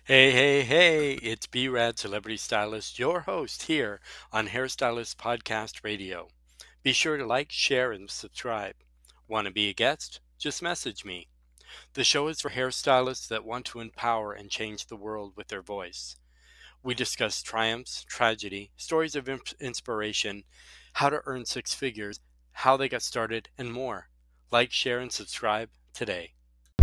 Hey, it's B-Rad Celebrity Stylist, your host here on Hairstylist Podcast Radio. Be sure to like, share, and subscribe. Want to be a guest? Just message me. The show is for hairstylists that want to empower and change the world with their voice. We discuss triumphs, tragedy, stories of inspiration, how to earn six figures, how they got started, and more. Like, share, and subscribe today.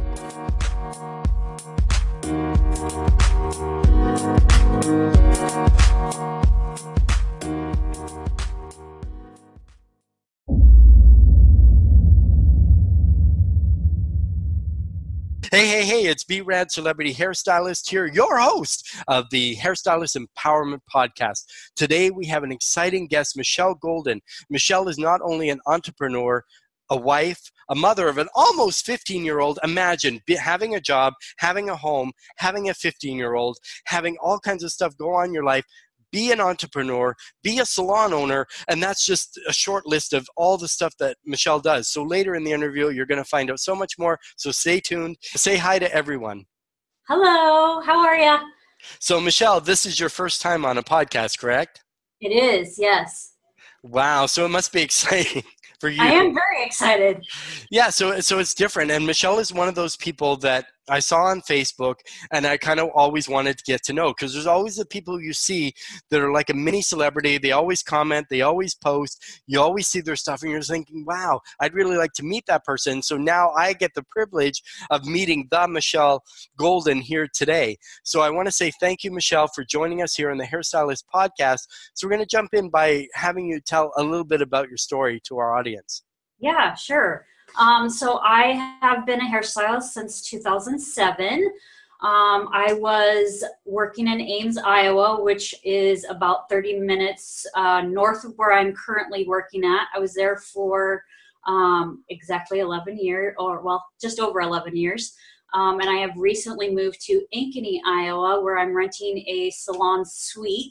Hey, it's B-Rad Celebrity Hairstylist here, your host of the Hairstylist Empowerment Podcast. Today we have an exciting guest, Michelle Golden. Michelle is not only an entrepreneur, a wife, a mother of an almost 15-year-old. Imagine having a job, having a home, having a 15-year-old, having all kinds of stuff go on in your life. Be an entrepreneur, be a salon owner, and that's just a short list of all the stuff that Michelle does. So later in the interview, you're going to find out so much more, so stay tuned. Say hi to everyone. Hello, how are you? So Michelle, this is your first time on a podcast, correct? It is, yes. Wow, so it must be exciting for you. I am very excited. Yeah, so it's different. And Michelle is one of those people that I saw on Facebook and I kind of always wanted to get to know, because there's always the people you see that are like a mini celebrity. They always comment, they always post, you always see their stuff and you're thinking, wow, I'd really like to meet that person. So now I get the privilege of meeting the Michelle Golden here today. So I want to say thank you, Michelle, for joining us here on the Hairstylist Podcast. So we're going to jump in by having you tell a little bit about your story to our audience. Yeah, sure. So I have been a hairstylist since 2007. I was working in Ames, Iowa, which is about 30 minutes north of where I'm currently working at. I was there for exactly 11 years, just over 11 years. And I have recently moved to Ankeny, Iowa, where I'm renting a salon suite.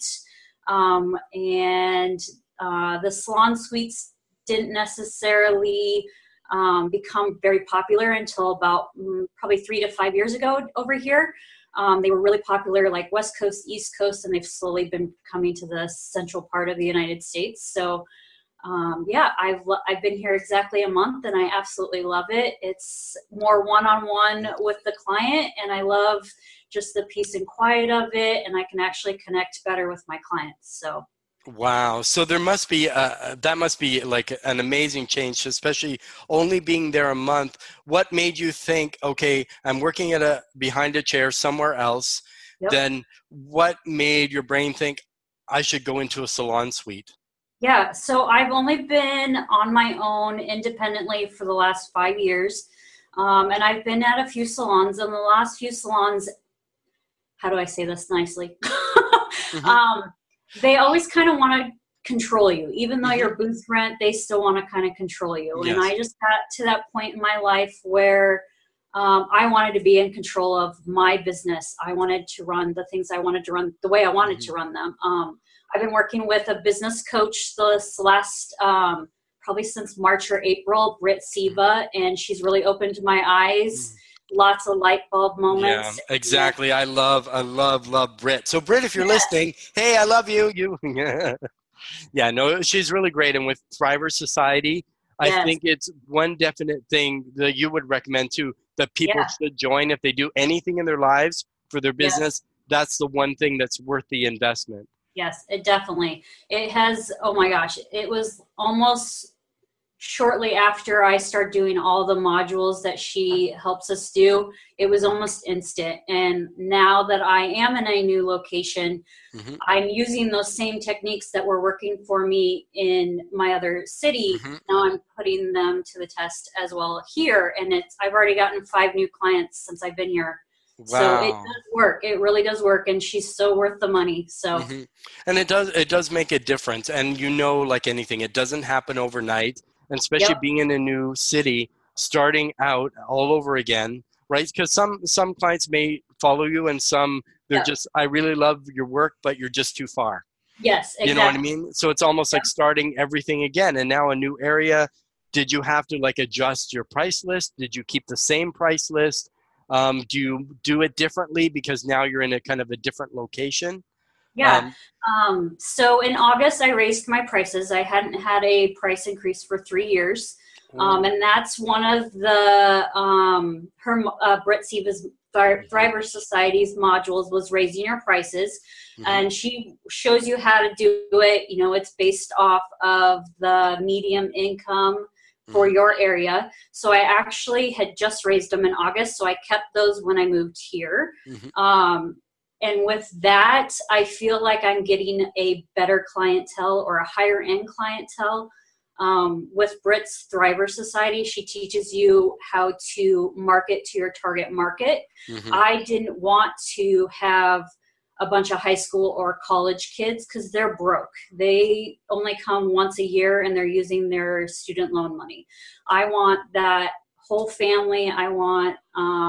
And the salon suites didn't necessarily become very popular until about probably 3 to 5 years ago over here. They were really popular like West Coast, East Coast, and they've slowly been coming to the central part of the United States. So I've been here exactly a month and I absolutely love it. It's more one-on-one with the client and I love just the peace and quiet of it, and I can actually connect better with my clients. So. Wow. So there must be, that must be like an amazing change, especially only being there a month. What made you think, okay, I'm working behind a chair somewhere else? Yep. Then what made your brain think I should go into a salon suite? Yeah. So I've only been on my own independently for the last 5 years. And I've been at a few salons, and the last few salons, how do I say this nicely? Mm-hmm. They always kind of want to control you. Even though you're booth rent, they still want to kind of control you. Yes. And I just got to that point in my life where I wanted to be in control of my business. I wanted to run the things I wanted to run the way I wanted to run them. I've been working with a business coach this last, probably since March or April, Britt Siva, and she's really opened my eyes. Lots of light bulb moments. Yeah, exactly. I love Britt. So Britt, if you're listening, hey, I love you. Yeah, no, she's really great. And with Thriver Society, I think it's one definite thing that you would recommend too, that people should join if they do anything in their lives for their business. That's the one thing that's worth the investment. Yes, it definitely. It has, oh my gosh, it was almost shortly after I start doing all the modules that she helps us do, it was almost instant. And now that I am in a new location, I'm using those same techniques that were working for me in my other city. Now I'm putting them to the test as well here. And I've already gotten 5 new clients since I've been here. Wow. So it does work. It really does work. And she's so worth the money. So, and it does make a difference. And like anything, it doesn't happen overnight. And especially being in a new city, starting out all over again, right? Because some clients may follow you and some, they're just, I really love your work, but you're just too far. Yes, exactly. You know what I mean? So it's almost like starting everything again. And now a new area, did you have to like adjust your price list? Did you keep the same price list? Do you do it differently because now you're in a kind of a different location? Yeah. So in August, I raised my prices. I hadn't had a price increase for 3 years. And that's one of the Britt Seva's Thriver Society's modules was raising your prices. And she shows you how to do it. You know, it's based off of the medium income for your area. So I actually had just raised them in August. So I kept those when I moved here. And with that, I feel like I'm getting a better clientele or a higher end clientele. With Britt's Thriver Society, she teaches you how to market to your target market. I didn't want to have a bunch of high school or college kids because they're broke. They only come once a year and they're using their student loan money. I want that whole family. I want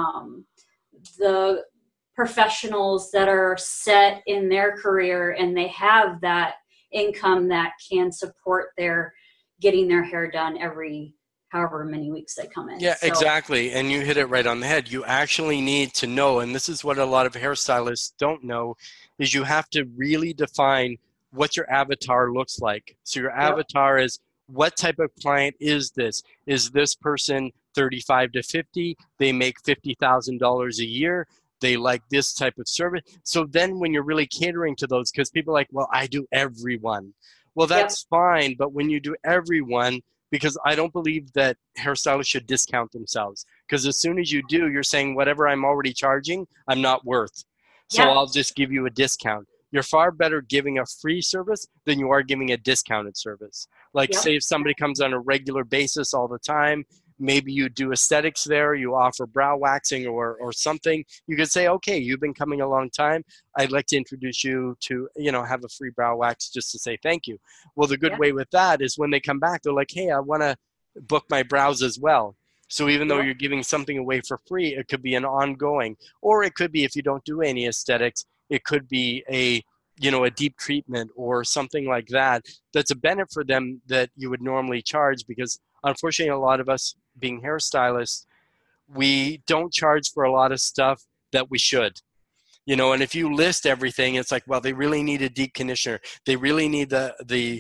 the professionals that are set in their career and they have that income that can support their getting their hair done every however many weeks they come in. Yeah, so. Exactly. And you hit it right on the head. You actually need to know, and this is what a lot of hairstylists don't know, is you have to really define what your avatar looks like. So your avatar is, what type of client is this? Is this person 35 to 50? They make $50,000 a year. They like this type of service. So then when you're really catering to those, because people are like, well, I do everyone. Well, that's fine. But when you do everyone, because I don't believe that hairstylists should discount themselves. Because as soon as you do, you're saying whatever I'm already charging, I'm not worth. So I'll just give you a discount. You're far better giving a free service than you are giving a discounted service. Like say if somebody comes on a regular basis all the time, maybe you do aesthetics there, you offer brow waxing or something. You could say, okay, you've been coming a long time. I'd like to introduce you to, have a free brow wax just to say thank you. Well, the good way with that is when they come back, they're like, hey, I want to book my brows as well. So even though you're giving something away for free, it could be an ongoing, or it could be, if you don't do any aesthetics, it could be a deep treatment or something like that. That's a benefit for them that you would normally charge, because unfortunately, a lot of us being hairstylists, we don't charge for a lot of stuff that we should. And if you list everything, it's like, well, they really need a deep conditioner. They really need the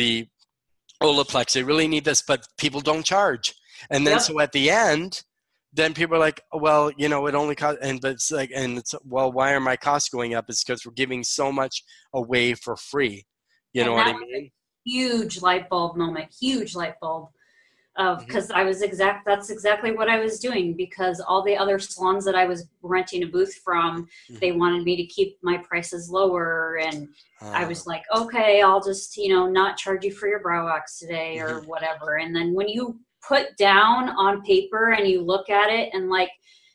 Olaplex. They really need this, but people don't charge. And then so at the end, then people are like, well, it only costs, well, why are my costs going up? It's because we're giving so much away for free. You know what I mean? Huge light bulb moment, huge light bulb. Because that's exactly what I was doing, because all the other salons that I was renting a booth from, they wanted me to keep my prices lower. And I was like, okay, I'll just, not charge you for your brow wax today or whatever. And then when you put down on paper and you look at it and like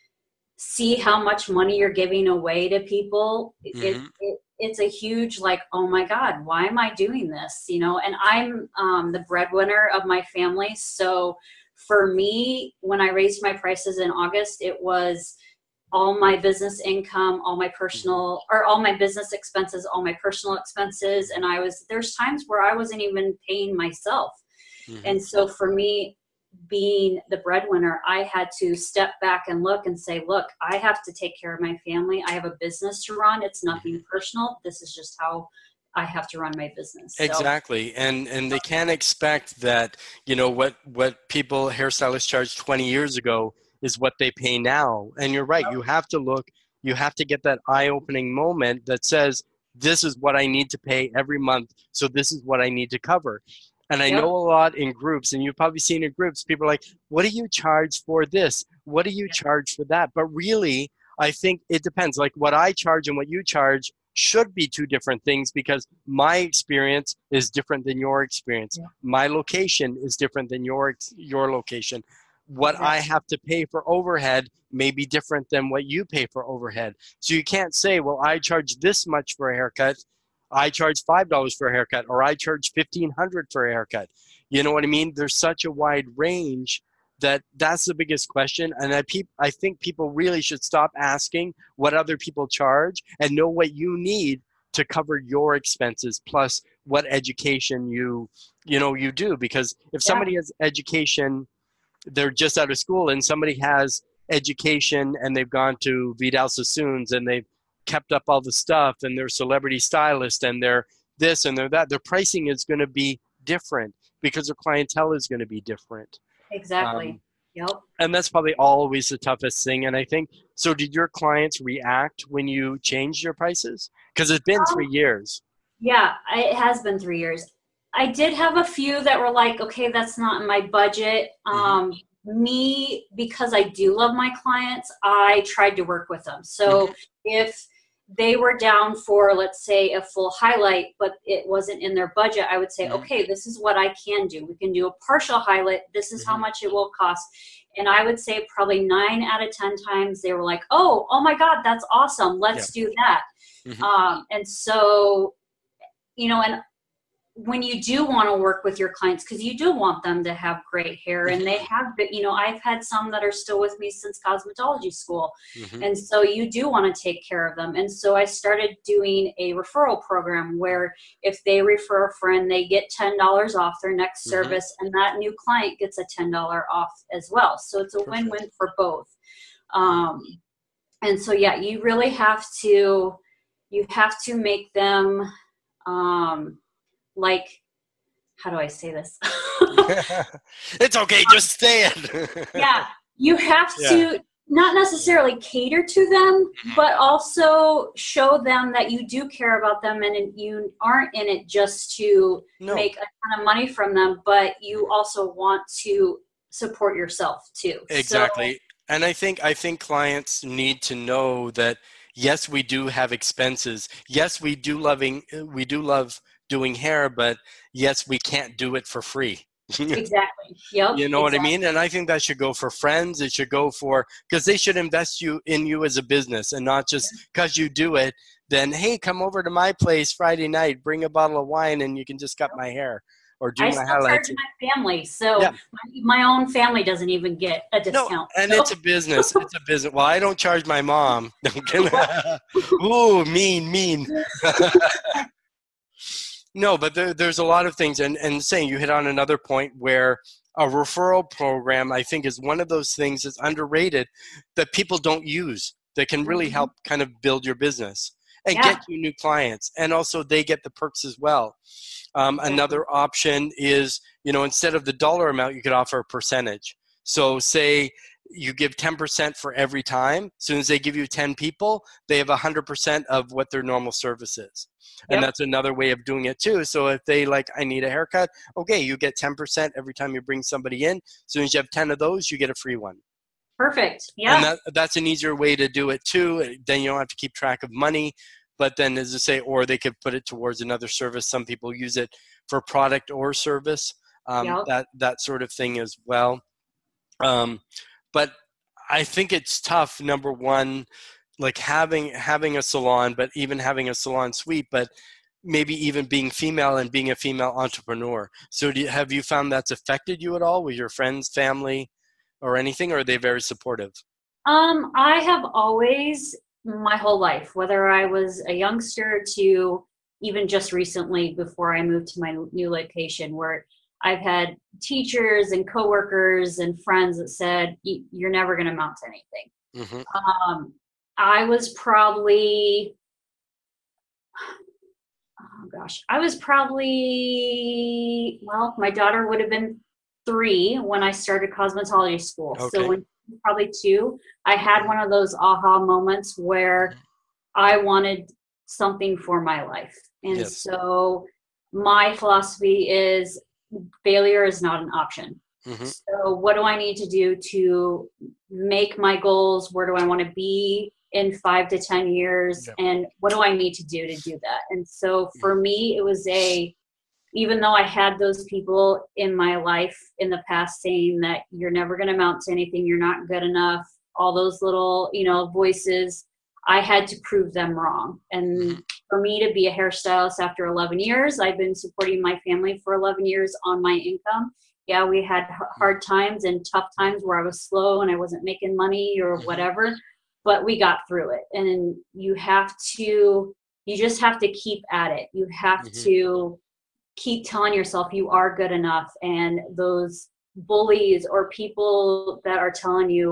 see how much money you're giving away to people, it's a huge like, oh my God, why am I doing this? And I'm the breadwinner of my family. So for me, when I raised my prices in August, it was all my business income, all my business expenses, all my personal expenses. And there's times where I wasn't even paying myself. And so for me, being the breadwinner, I had to step back and look and say, look, I have to take care of my family. I have a business to run. It's nothing personal. This is just how I have to run my business. Exactly. And they can't expect that, what people, hairstylists charged 20 years ago is what they pay now. And you're right. You have to look, you have to get that eye-opening moment that says, this is what I need to pay every month. So this is what I need to cover. And I know a lot in groups, and you've probably seen in groups, people are like, what do you charge for this? What do you charge for that? But really, I think it depends. Like what I charge and what you charge should be two different things, because my experience is different than your experience. My location is different than your location. What I have to pay for overhead may be different than what you pay for overhead. So you can't say, well, I charge this much for a haircut, I charge $5 for a haircut, or I charge $1,500 for a haircut. You know what I mean? There's such a wide range that's the biggest question. And I think people really should stop asking what other people charge and know what you need to cover your expenses, plus what education you do. Because if somebody has education, they're just out of school, and somebody has education and they've gone to Vidal Sassoon's and they've kept up all the stuff and they're celebrity stylist and they're this and they're that, their pricing is going to be different because their clientele is going to be different. Exactly. Yep. And that's probably always the toughest thing. And I think, so did your clients react when you changed your prices? Because it's been 3 years. Yeah, it has been 3 years. I did have a few that were like, okay, that's not in my budget. Me, because I do love my clients, I tried to work with them. So if they were down for, let's say, a full highlight, but it wasn't in their budget, I would say, okay, this is what I can do. We can do a partial highlight. This is how much it will cost. And I would say probably 9 out of 10 times they were like, oh my God, that's awesome. Let's do that. And so, you know, and when you do want to work with your clients, because you do want them to have great hair, and they have been, you know, I've had some that are still with me since cosmetology school. And so you do want to take care of them. And so I started doing a referral program where if they refer a friend, they get $10 off their next service, and that new client gets a $10 off as well. So it's a win-win for both. And so, yeah, you really have to make them, like, how do I say this? It's okay, just say it. Yeah, you have to not necessarily cater to them, but also show them that you do care about them, and you aren't in it just to make a ton of money from them, but you also want to support yourself too. Exactly. So, and I think clients need to know that, yes, we do have expenses. Yes, we do love doing hair, but yes, we can't do it for free. Exactly. Yep. You know what I mean? And I think that should go for friends. It should go for, because they should invest in you as a business, and not just because you do it, then, hey, come over to my place Friday night, bring a bottle of wine and you can just cut my hair or do my highlights. I my family. So my own family doesn't even get a discount. No, and it's a business. It's a business. Well, I don't charge my mom. Ooh, mean. No, but there's a lot of things, and saying you hit on another point where a referral program, I think, is one of those things that's underrated that people don't use that can really help kind of build your business and get you new clients, and also they get the perks as well. Another option is, you know, instead of the dollar amount, you could offer a percentage. So say you give 10% for every time. As soon as they give you 10 people, they have 100% of what their normal service is. And that's another way of doing it too. So if they like, I need a haircut, okay, you get 10% every time you bring somebody in. As soon as you have 10 of those, you get a free one. Perfect. Yeah. And that's an easier way to do it too. Then you don't have to keep track of money. But then, as I say, or they could put it towards another service. Some people use it for product or service, that sort of thing as well. But I think it's tough, number one, like having a salon, but even having a salon suite, but maybe even being female and being a female entrepreneur. So have you found that's affected you at all with your friends, family, or anything, or are they very supportive? I have always, my whole life, whether I was a youngster to even just recently before I moved to my new location, where I've had teachers and coworkers and friends that said, you're never going to amount to anything. I was probably, well, my daughter would have been 3 when I started cosmetology school. Okay. So when she was probably 2, I had one of those aha moments where I wanted something for my life. And so my philosophy is failure is not an option. So what do I need to do to make my goals? Where do I want to be in 5 to 10 years? And what do I need to do that? And so for me, it was even though I had those people in my life in the past saying that you're never going to amount to anything, you're not good enough, all those little, voices, I had to prove them wrong. And for me to be a hairstylist after 11 years, I've been supporting my family for 11 years on my income. Yeah, we had hard times and tough times where I was slow and I wasn't making money or whatever, but we got through it. And you just have to keep at it. You have to keep telling yourself you are good enough. And those bullies or people that are telling you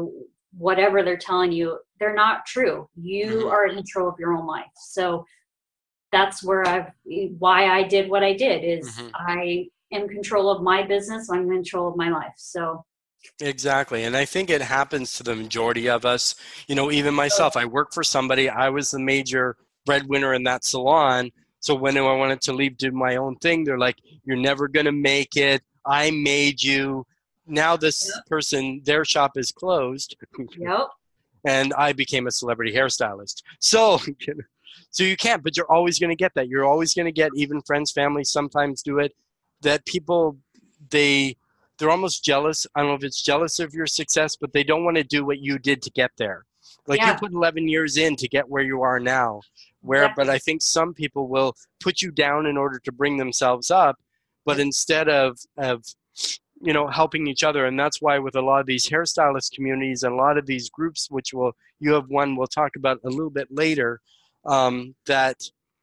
whatever they're telling you, they're not true. You are in control of your own life. So that's why I did what I did, is I am in control of my business. I'm in control of my life. So exactly. And I think it happens to the majority of us. Even myself, I work for somebody. I was the major breadwinner in that salon. So when I wanted to leave, do my own thing, they're like, you're never going to make it. I made you. Now this person, their shop is closed. Yep. And I became a celebrity hairstylist. So you can't, but you're always going to get that. You're always going to get, even friends, family sometimes do it, that people, they're almost jealous. I don't know if it's jealous of your success, but they don't want to do what you did to get there. Like you put 11 years in to get where you are now. But I think some people will put you down in order to bring themselves up, but instead of helping each other. And that's why with a lot of these hairstylist communities and a lot of these groups, which you have one we'll talk about a little bit later, that,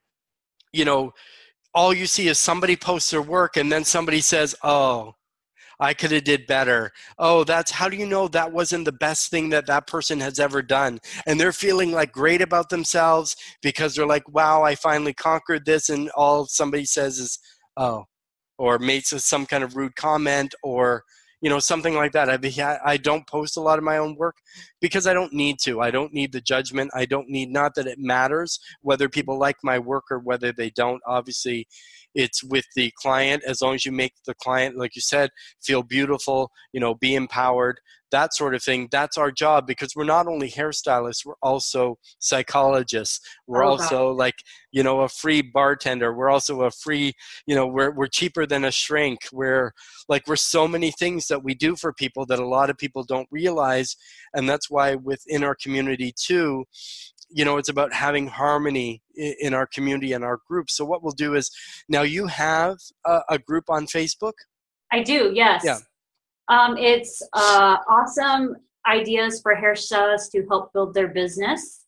all you see is somebody posts their work and then somebody says, oh, I could have did better. Oh, how do you know that wasn't the best thing that person has ever done? And they're feeling like great about themselves because they're like, wow, I finally conquered this. And all somebody says is, oh, or makes some kind of rude comment or, something like that. I don't post a lot of my own work because I don't need to. I don't need the judgment. I don't need, not that it matters whether people like my work or whether they don't. Obviously, it's with the client. As long as you make the client, like you said, feel beautiful, be empowered, that sort of thing. That's our job, because we're not only hairstylists, we're also psychologists. We're also like, a free bartender. We're also a free, we're cheaper than a shrink. We're so many things that we do for people that a lot of people don't realize. And that's why within our community too, it's about having harmony in our community and our group. So what we'll do is, now you have a group on Facebook? I do, yes. Yeah. It's awesome ideas for hairstylists to help build their business.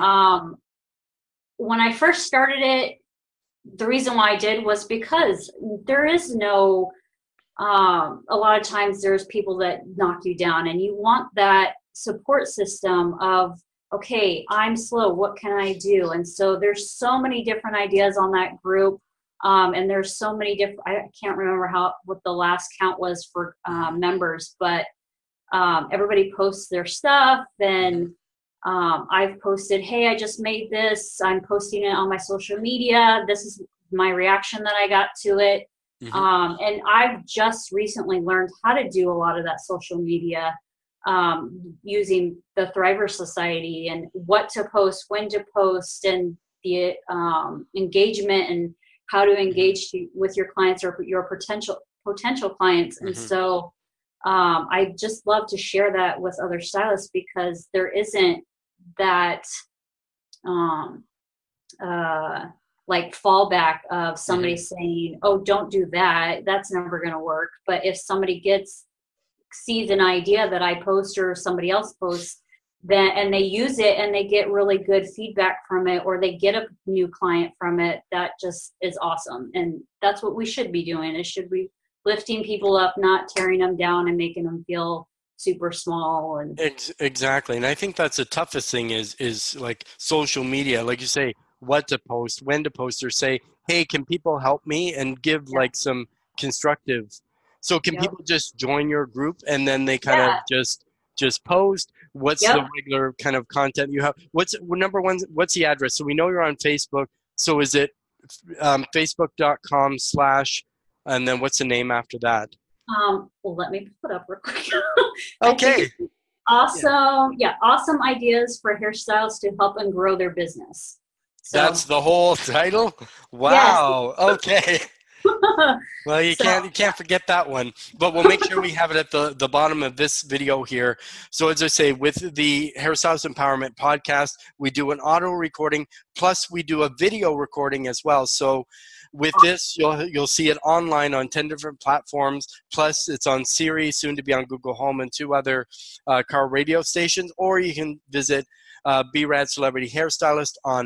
When I first started it, the reason why I did was because there is no, a lot of times there's people that knock you down, and you want that support system of, okay, I'm slow, what can I do? And so there's so many different ideas on that group. And there's so many different, I can't remember what the last count was for members, but everybody posts their stuff. And I've posted, hey, I just made this. I'm posting it on my social media. This is my reaction that I got to it. And I've just recently learned how to do a lot of that social media using the Thriver Society, and what to post, when to post, and the engagement, and how to engage with your clients or your potential clients. And so I just love to share that with other stylists, because there isn't that like fallback of somebody saying, oh, don't do that, that's never going to work. But if somebody sees an idea that I post or somebody else posts, and they use it and they get really good feedback from it, or they get a new client from it, that just is awesome. And that's what we should be doing, is should be lifting people up, not tearing them down and making them feel super small. And exactly. And I think that's the toughest thing is like social media, like you say, what to post, when to post, or say, hey, can people help me, and give like some constructive. So can people just join your group and then they kind of just post? What's the regular kind of content you have? Number one, what's the address? So we know you're on Facebook. So is it facebook.com/ and then what's the name after that? Well, let me put it up real quick. Okay. Awesome. Yeah. Awesome ideas for hairstylists to help and grow their business. So, that's the whole title? Wow. Yes. Okay. Well, you can't forget that one, but we'll make sure we have it at the bottom of this video here. So as I say, with the Hairstylist Empowerment Podcast, we do an auto recording, plus we do a video recording as well. So with this, you'll see it online on 10 different platforms, plus it's on Siri, soon to be on Google Home, and 2 other car radio stations. Or you can visit B-Rad Celebrity Hairstylist on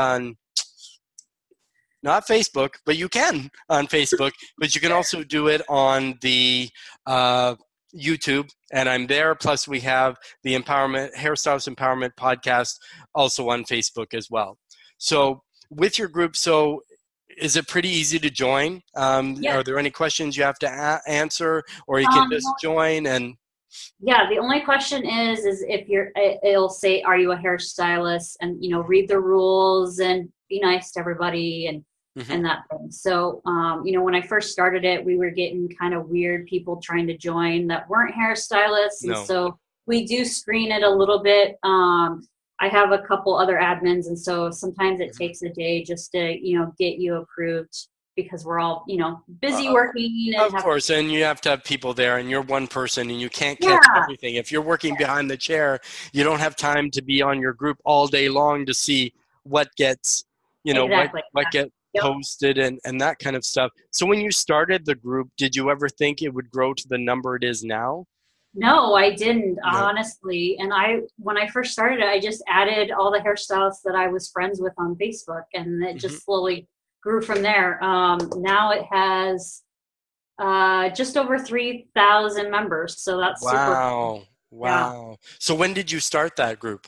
not Facebook, but you can on Facebook, but you can also do it on the YouTube, and I'm there. Plus, we have the Hairstylist Empowerment podcast also on Facebook as well. So with your group, so is it pretty easy to join? Yeah. Are there any questions you have to answer, or you can just join and... Yeah, the only question is if it'll say, are you a hairstylist? And, read the rules and be nice to everybody and that thing. So, when I first started it, we were getting kind of weird people trying to join that weren't hairstylists. And so we do screen it a little bit. I have a couple other admins. And so sometimes it takes a day just to, get you approved, because we're all, busy working. And of course, and you have to have people there, and you're one person, and you can't catch everything. If you're working behind the chair, you don't have time to be on your group all day long to see what gets, what gets posted and that kind of stuff. So when you started the group, did you ever think it would grow to the number it is now? No, I didn't, honestly. And when I first started it, I just added all the hairstylists that I was friends with on Facebook, and it just slowly grew from there. Now it has just over 3,000 members, so that's super cool. Wow. So when did you start that group?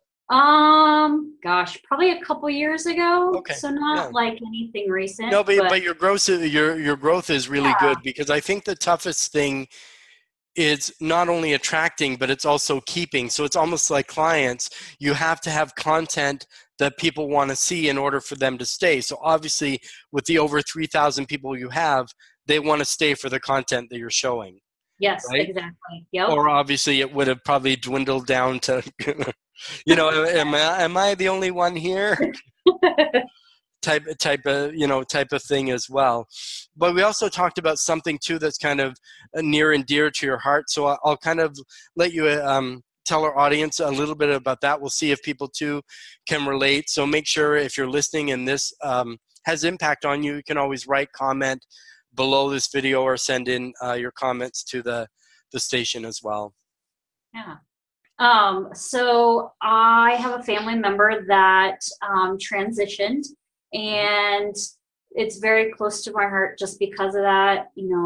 Gosh, probably a couple years ago. Okay. So not like anything recent. No, but your growth is really good, because I think the toughest thing is not only attracting, but it's also keeping. So it's almost like clients. You have to have content that people want to see in order for them to stay. So obviously, with the over 3,000 people you have, they want to stay for the content that you're showing. Yes, right? Exactly. Yep. Or obviously, it would have probably dwindled down to, am I the only one here? type of thing as well. But we also talked about something too that's kind of near and dear to your heart. So I'll kind of let you tell our audience a little bit about that. We'll see if people too can relate. So make sure if you're listening and this has impact on you, you can always comment below this video or send in your comments to the station as well. Yeah. So I have a family member that transitioned, and it's very close to my heart just because of that.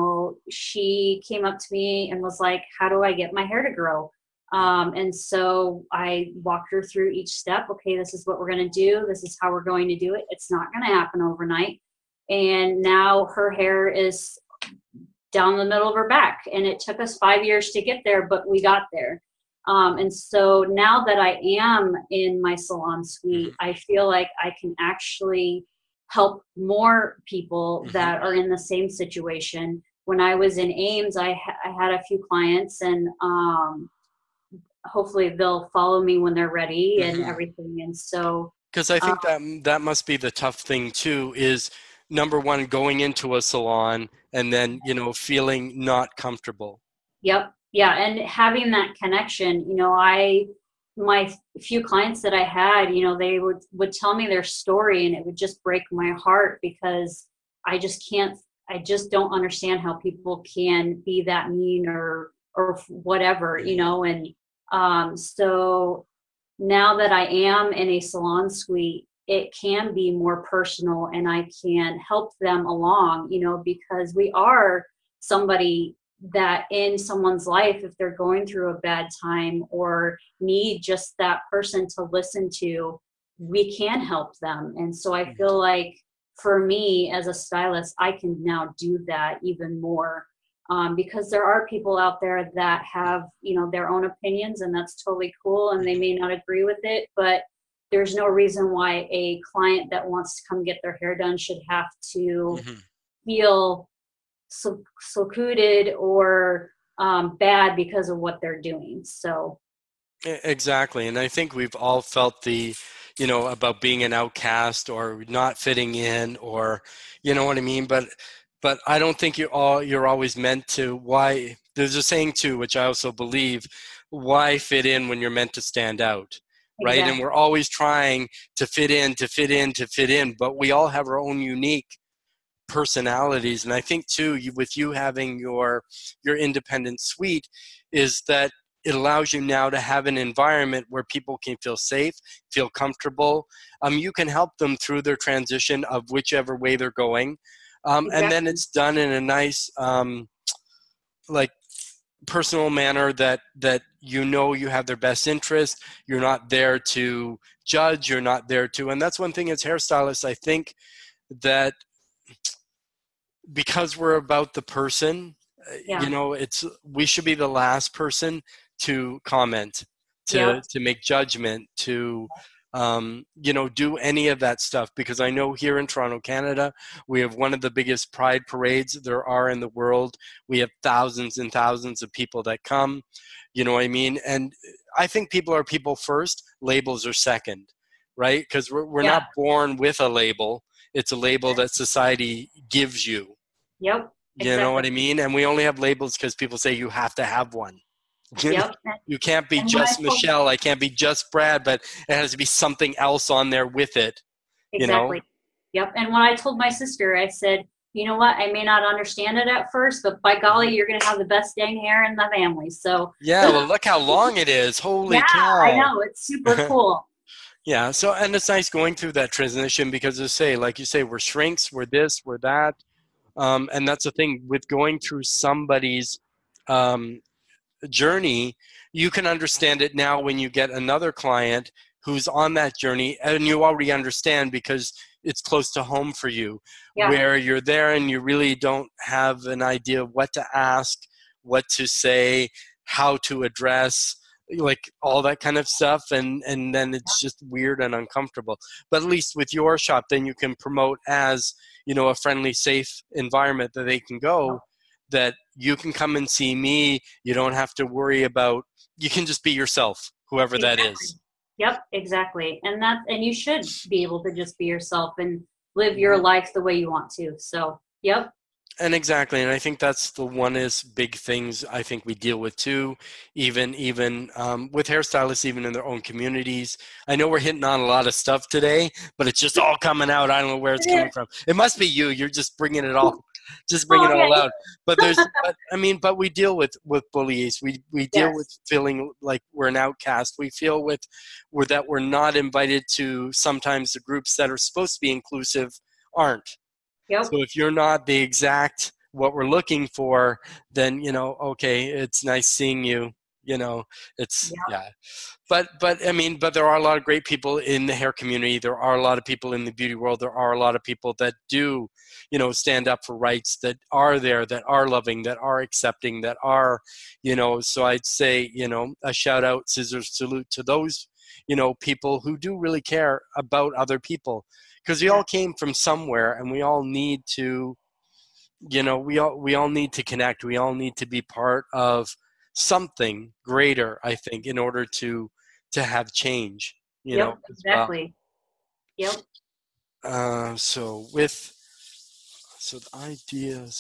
She came up to me and was like, how do I get my hair to grow? And so I walked her through each step. Okay, this is what we're going to do. This is how we're going to do it. It's not going to happen overnight. And now her hair is down the middle of her back. And it took us 5 years to get there, but we got there. And so now that I am in my salon suite, I feel like I can actually help more people that are in the same situation. When I was in Ames, I had a few clients, and hopefully they'll follow me when they're ready and everything. And so, because I think that must be the tough thing too, is number one, going into a salon and then, feeling not comfortable. Yep. Yeah. And having that connection, my few clients that I had, they would tell me their story, and it would just break my heart, because I just don't understand how people can be that mean or whatever, and so now that I am in a salon suite, it can be more personal, and I can help them along, because we are somebody that in someone's life, if they're going through a bad time or need just that person to listen to, we can help them. And so I feel like for me as a stylist, I can now do that even more, because there are people out there that have, their own opinions, and that's totally cool, and they may not agree with it, but there's no reason why a client that wants to come get their hair done should have to feel secluded or bad because of what they're doing. So exactly. And I think we've all felt about being an outcast or not fitting in, or what I mean, but I don't think you're always meant to. Why? There's a saying too, which I also believe, why fit in when you're meant to stand out? Right. Exactly. And we're always trying to fit in, but we all have our own unique personalities. And I think too, with you having your independent suite, is that it allows you now to have an environment where people can feel safe, feel comfortable. You can help them through their transition of whichever way they're going. And then it's done in a nice, personal manner that you have their best interest. You're not there to judge. You're not there to, and that's one thing as hairstylists, I think that because we're about the person, we should be the last person to comment, to make judgment, to do any of that stuff, because I know here in Toronto, Canada, we have one of the biggest pride parades there are in the world. We have thousands and thousands of people that come, you know what I mean? And I think people are people first, labels are second, right? Because we're not born with a label. It's a label that society gives you. Yep. Exactly. You know what I mean? And we only have labels because people say you have to have one. Yep. You can't be just Michelle. I can't be just Brad, but it has to be something else on there with it. Exactly. Yep. And when I told my sister, I said, you know what? I may not understand it at first, but by golly, you're going to have the best dang hair in the family. So yeah, well, look how long it is. Holy cow. I know. It's super cool. Yeah. So, and it's nice going through that transition because, like you say, we're shrinks, we're this, we're that. And that's the thing with going through somebody's journey. You can understand it now when you get another client who's on that journey, and you already understand because it's close to home for you, where you're there and you really don't have an idea of what to ask, what to say, how to address, like all that kind of stuff, and then it's just weird and uncomfortable. But at least with your shop, then you can promote as, a friendly, safe environment that they can go, that you can come and see me. You don't have to worry about, you can just be yourself, whoever that is. Yep, exactly. And you should be able to just be yourself and live your life the way you want to. So, yep. And exactly, and I think that's the one is big things I think we deal with too, even with hairstylists, even in their own communities. I know we're hitting on a lot of stuff today, but it's just all coming out. I don't know where it's coming from. It must be you. You're just bringing it all, it all out. But but we deal with bullies. We deal with feeling like we're an outcast. We feel that we're not invited to sometimes the groups that are supposed to be inclusive aren't. Yep. So if you're not the exact what we're looking for, then okay, it's nice seeing you. It's But there are a lot of great people in the hair community. There are a lot of people in the beauty world. There are a lot of people that do, stand up for rights, that are there, that are loving, that are accepting, that are, So I'd say, a shout out, scissors salute to those, people who do really care about other people. Because we all came from somewhere, and we all need to, we all need to connect. We all need to be part of something greater, I think, in order to have change. Exactly. Yep. So the ideas.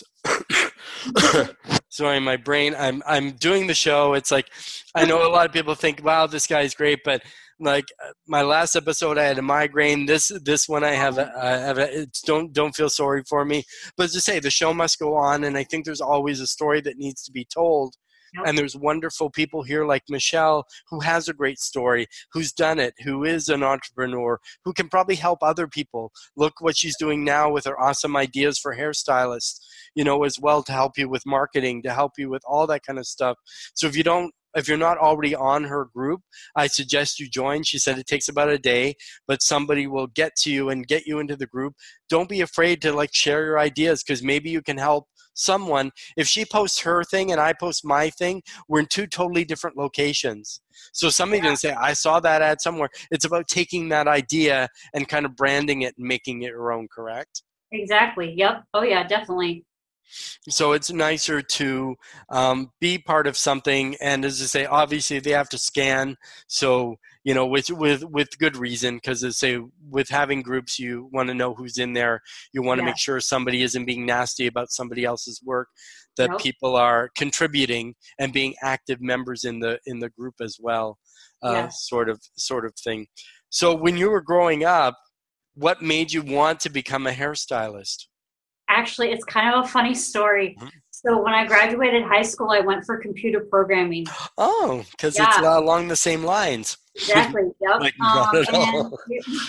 Sorry, my brain. I'm doing the show. It's like I know a lot of people think, "Wow, this guy's great," but like my last episode, I had a migraine. This one I have. Don't feel sorry for me. But to say the show must go on, and I think there's always a story that needs to be told. Yep. And there's wonderful people here like Michelle, who has a great story, who's done it, who is an entrepreneur, who can probably help other people. Look what she's doing now with her awesome ideas for hairstylists, as well, to help you with marketing, to help you with all that kind of stuff. So if you're not already on her group, I suggest you join. She said it takes about a day, but somebody will get to you and get you into the group. Don't be afraid to share your ideas, because maybe you can help someone. If she posts her thing and I post my thing, we're in two totally different locations. So somebody can say, I saw that ad somewhere. It's about taking that idea and kind of branding it and making it your own, correct? Exactly. Yep. Oh yeah, definitely. So it's nicer to be part of something, and as I say, obviously they have to scan. So with good reason, because as I say, with having groups, you want to know who's in there. You want to make sure somebody isn't being nasty about somebody else's work. That people are contributing and being active members in the group as well. Sort of thing. So when you were growing up, what made you want to become a hairstylist? Actually, it's kind of a funny story. Mm-hmm. So when I graduated high school, I went for computer programming. Oh, because it's along the same lines. Exactly. Yep. Like, not at And all.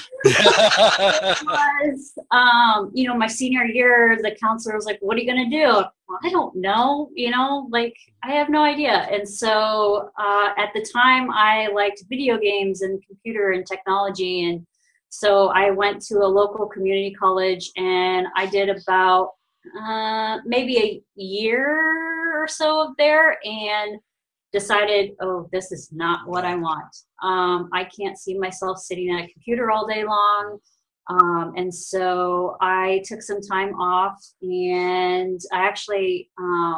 it was, my senior year, the counselor was like, "What are you going to do?" Well, I don't know. Like, I have no idea. And so at the time, I liked video games and computer and technology. And so I went to a local community college, and I did about maybe a year or so there, and decided, oh, this is not what I want. I can't see myself sitting at a computer all day long. And so I took some time off, and I actually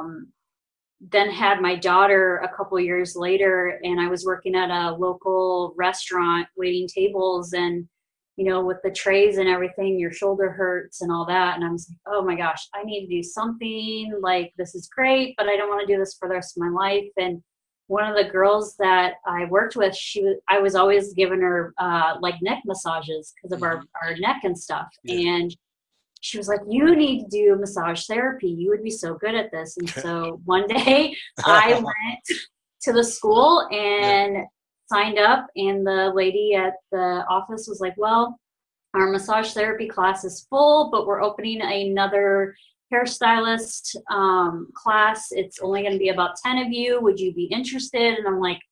then had my daughter a couple years later, and I was working at a local restaurant waiting tables, and with the trays and everything, your shoulder hurts and all that. And I was like, oh my gosh, I need to do something. Like, this is great, but I don't want to do this for the rest of my life. And one of the girls that I worked with, I was always giving her like neck massages because of our neck and stuff. Yeah. And she was like, you need to do massage therapy. You would be so good at this. And so one day I went to the school and signed up, and the lady at the office was like, well, our massage therapy class is full, but we're opening another hairstylist class. It's only going to be about 10 of you. Would you be interested? And I'm like,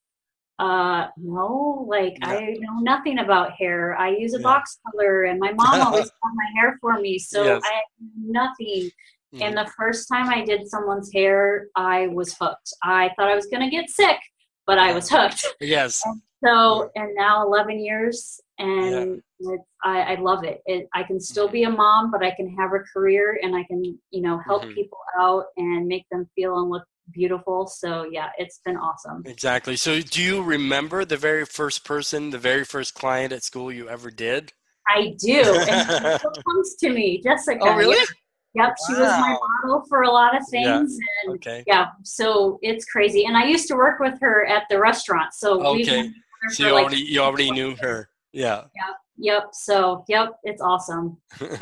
no, like I know nothing about hair. I use a box color, and my mom always cut my hair for me. So I have nothing. And the first time I did someone's hair, I was hooked. I thought I was going to get sick, but I was hooked. Yes. And so, and now 11 years, and I love it. I can still be a mom, but I can have a career, and I can, help people out and make them feel and look beautiful. So yeah, it's been awesome. Exactly. So do you remember the very first client at school you ever did? I do. And she still comes to me, Jessica. Oh, really? Yep, she was my model for a lot of things. And so it's crazy. And I used to work with her at the restaurant. So so you already knew her. Yeah. Yep. So it's awesome.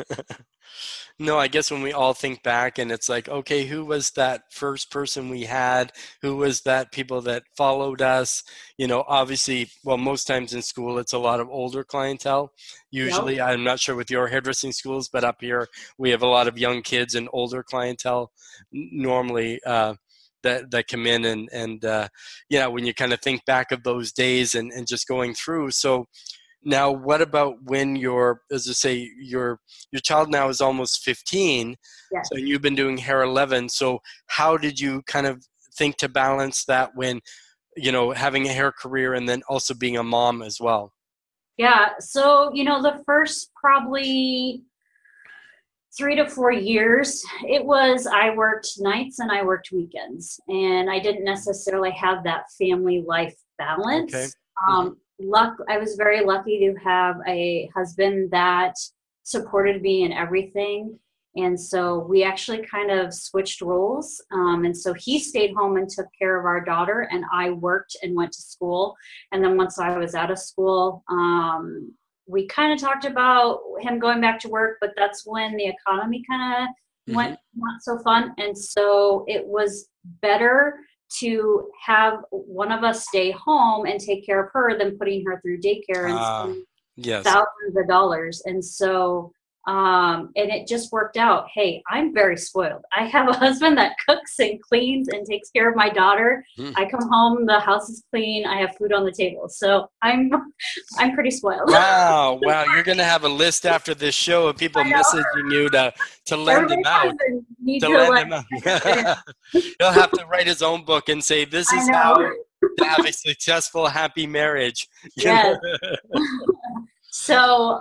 No, I guess when we all think back, and it's like, okay, who was that first person we had? Who was that people that followed us? Obviously, well, most times in school, it's a lot of older clientele. Usually, I'm not sure with your hairdressing schools, but up here, we have a lot of young kids and older clientele normally that come in. And when you kind of think back of those days and just going through. So, now, what about when your child now is almost 15, so you've been doing hair 11. So how did you kind of think to balance that when, having a hair career and then also being a mom as well? Yeah. So, the first probably 3 to 4 years, I worked nights and I worked weekends, and I didn't necessarily have that family life balance. Okay. I was very lucky to have a husband that supported me in everything. And so we actually kind of switched roles. And so he stayed home and took care of our daughter, and I worked and went to school. And then once I was out of school, we kind of talked about him going back to work, but that's when the economy kind of went not so fun. And so it was better to have one of us stay home and take care of her than putting her through daycare and spend thousands of dollars. And so, and it just worked out. Hey, I'm very spoiled. I have a husband that cooks and cleans and takes care of my daughter. I come home, the house is clean, I have food on the table. So I'm pretty spoiled. Wow. You're going to have a list after this show of people messaging you to lend him out. He'll have to write his own book and say, this is how to have a successful, happy marriage. Yes. So,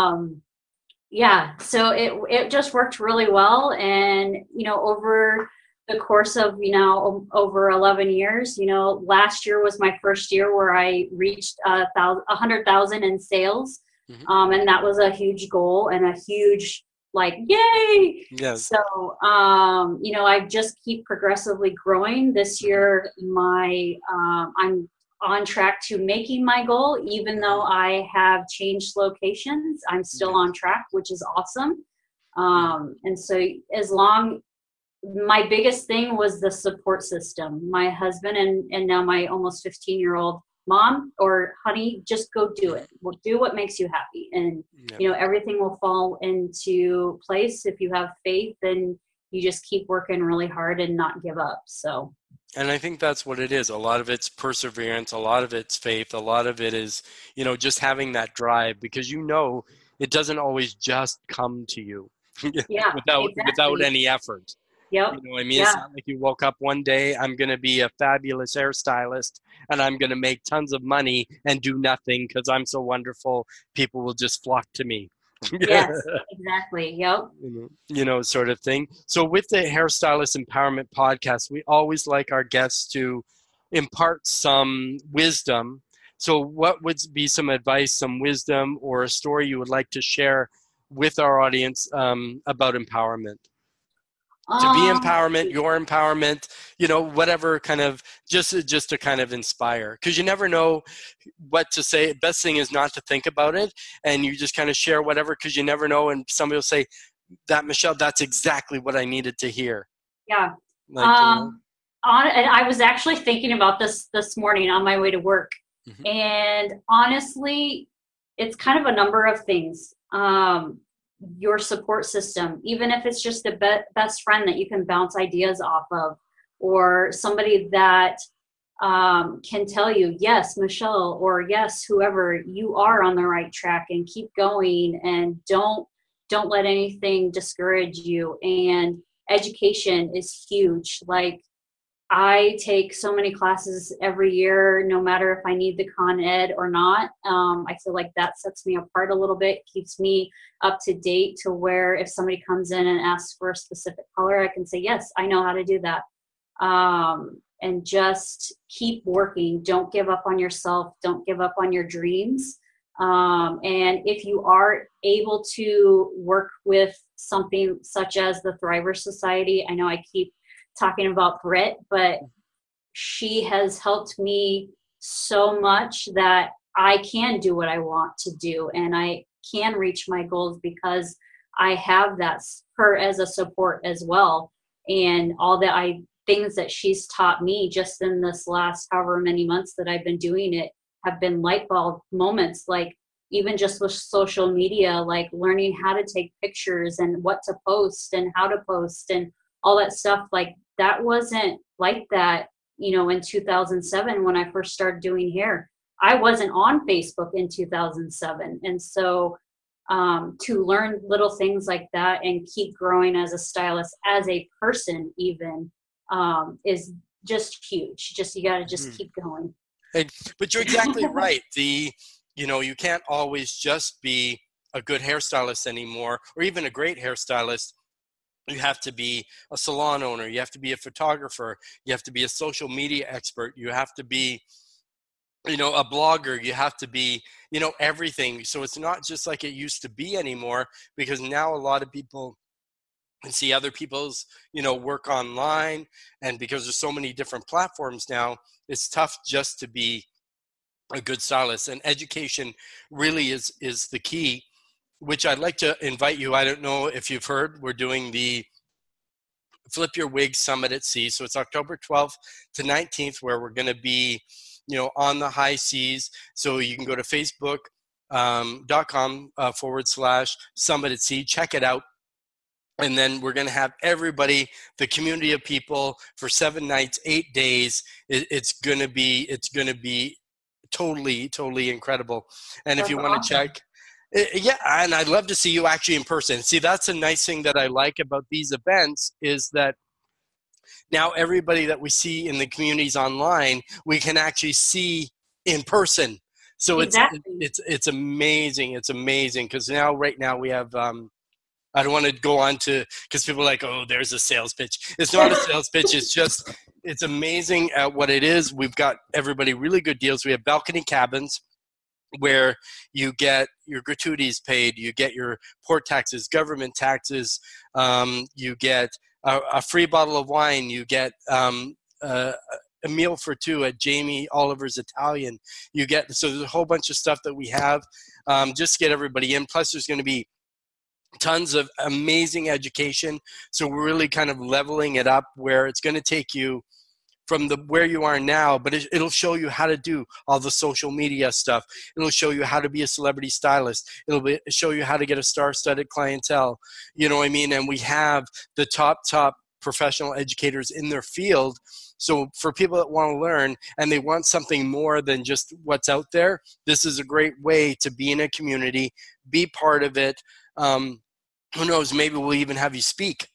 so it just worked really well. And, over the course of, over 11 years, last year was my first year where I reached 100,000 in sales. And that was a huge goal and a huge, yay. Yes. So, I just keep progressively growing. This year, I'm on track to making my goal. Even though I have changed locations, I'm still on track, which is awesome. And so my biggest thing was the support system. My husband and now my almost 15-year-old Mom or honey, just go do it. Well, do what makes you happy. And, everything will fall into place if you have faith and you just keep working really hard and not give up. So. And I think that's what it is. A lot of it's perseverance. A lot of it's faith. A lot of it is, just having that drive, because it doesn't always just come to you without any effort. Yep. You know what I mean? It's not like you woke up one day, I'm going to be a fabulous hairstylist and I'm going to make tons of money and do nothing because I'm so wonderful. People will just flock to me. Yes, exactly. Yep. Sort of thing. So with the Hairstylist Empowerment Podcast, we always like our guests to impart some wisdom. So what would be some advice, some wisdom, or a story you would like to share with our audience about empowerment? To be empowerment, your empowerment, whatever kind of, just to kind of inspire. Because you never know what to say. Best thing is not to think about it, and you just kind of share whatever, because you never know, and somebody will say, that Michelle, that's exactly what I needed to hear. Yeah. And I was actually thinking about this morning on my way to work. Mm-hmm. And honestly, it's kind of a number of things. Your support system, even if it's just a best friend that you can bounce ideas off of, or somebody that can tell you, yes, Michelle, or yes, whoever, you are on the right track, and keep going, and don't let anything discourage you. And education is huge. Like, I take so many classes every year, no matter if I need the Con Ed or not. I feel like that sets me apart a little bit, keeps me up to date to where if somebody comes in and asks for a specific color, I can say, yes, I know how to do that. And just keep working. Don't give up on yourself. Don't give up on your dreams. And if you are able to work with something such as the Thriver Society, I know I keep talking about Britt, but she has helped me so much that I can do what I want to do, and I can reach my goals because I have her as a support as well. And all things that she's taught me just in this last however many months that I've been doing it have been light bulb moments, like even just with social media, like learning how to take pictures and what to post and how to post and all that stuff. Like, that wasn't like that, in 2007 when I first started doing hair. I wasn't on Facebook in 2007. And so to learn little things like that and keep growing as a stylist, as a person even, is just huge. You got to just keep going. But you're exactly right. You can't always just be a good hairstylist anymore, or even a great hairstylist. You have to be a salon owner. You have to be a photographer. You have to be a social media expert. You have to be, a blogger. You have to be, everything. So it's not just like it used to be anymore, because now a lot of people can see other people's, work online. And because there's so many different platforms now, it's tough just to be a good stylist. And education really is the key, which I'd like to invite you. I don't know if you've heard, we're doing the Flip Your Wig Summit at Sea. So it's October 12th to 19th, where we're going to be, on the high seas. So you can go to facebook.com/Summit at Sea, check it out. And then we're going to have everybody, the community of people, for 7 nights, 8 days. It's going to be totally incredible. And if you want to check, yeah, and I'd love to see you actually in person. See, that's a nice thing that I like about these events, is that now everybody that we see in the communities online, we can actually see in person. So exactly. It's amazing. It's amazing, because right now we have I don't want to go on to, because people are like, oh, there's a sales pitch. It's not a sales pitch. It's amazing at what it is. We've got everybody really good deals. We have balcony cabins where you get your gratuities paid, you get your port taxes, government taxes, you get a free bottle of wine, you get a meal for two at Jamie Oliver's Italian. So there's a whole bunch of stuff that we have just to get everybody in. Plus there's going to be tons of amazing education. So we're really kind of leveling it up, where it's going to take you from the where you are now, but it'll show you how to do all the social media stuff. It'll show you how to be a celebrity stylist. It'll show you how to get a star-studded clientele. You know what I mean? And we have the top professional educators in their field. So for people that want to learn and they want something more than just what's out there, this is a great way to be in a community, be part of it. Who knows, maybe we'll even have you speak.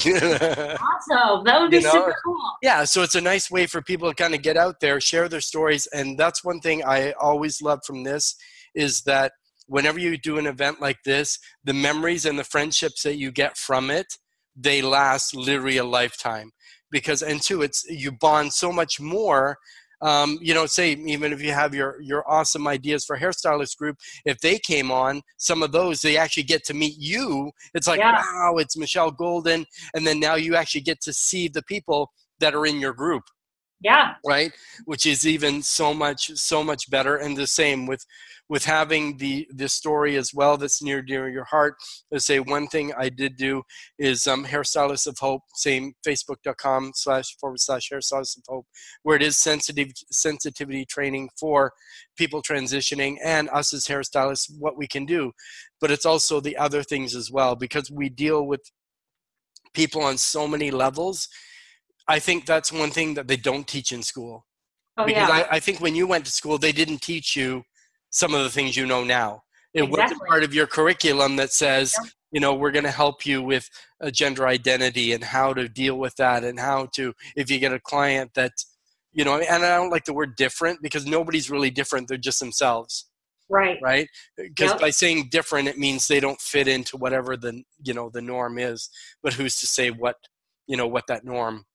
Awesome. That would be super cool. Yeah, so it's a nice way for people to kind of get out there, share their stories. And that's one thing I always love from this is that whenever you do an event like this, the memories and the friendships that you get from it, they last literally a lifetime. Because, and two, you bond so much more. Say even if you have your awesome ideas for hairstylist group, if they came on, some of those, they actually get to meet you. It's like, wow, it's Michelle Golden. And then now you actually get to see the people that are in your group. Yeah. Right. Which is even so much better. And the same with having the story as well that's near to your heart. Let's say one thing I did do is Hairstylists of Hope, same facebook.com//Hairstylists of Hope, where it is sensitivity training for people transitioning and us as hairstylists, what we can do. But it's also the other things as well, because we deal with people on so many levels. I think that's one thing that they don't teach in school. Because I think when you went to school, they didn't teach you some of the things you know now. It wasn't part of your curriculum that says, we're going to help you with a gender identity and how to deal with that, and how to, if you get a client that, and I don't like the word different, because nobody's really different. They're just themselves. Right. Right. Because by saying different, it means they don't fit into whatever the norm is. But who's to say what that norm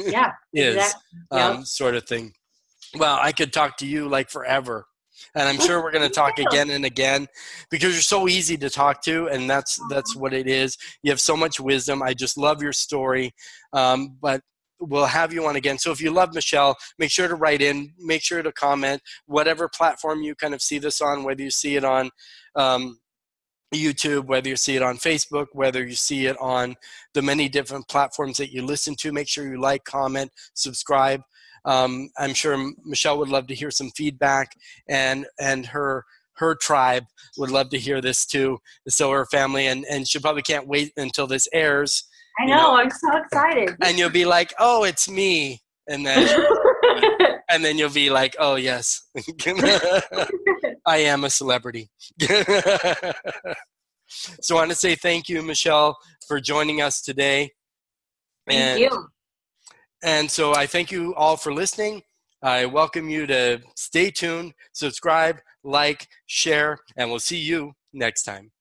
is, sort of thing. Well, I could talk to you like forever, and I'm sure we're going to talk again and again, because you're so easy to talk to, and that's what it is. You have so much wisdom. I just love your story, but we'll have you on again. So if you love Michelle, make sure to write in, make sure to comment, whatever platform you kind of see this on, whether you see it on YouTube, whether you see it on Facebook, whether you see it on the many different platforms that you listen to. Make sure you like, comment, subscribe. I'm sure Michelle would love to hear some feedback, and her tribe would love to hear this too. So her family, and she probably can't wait until this airs. I know. I'm so excited. And you'll be like, oh, it's me. And then and then you'll be like, oh, yes. I am a celebrity. So I want to say thank you, Michelle, for joining us today. Thank you. And so I thank you all for listening. I welcome you to stay tuned, subscribe, like, share, and we'll see you next time.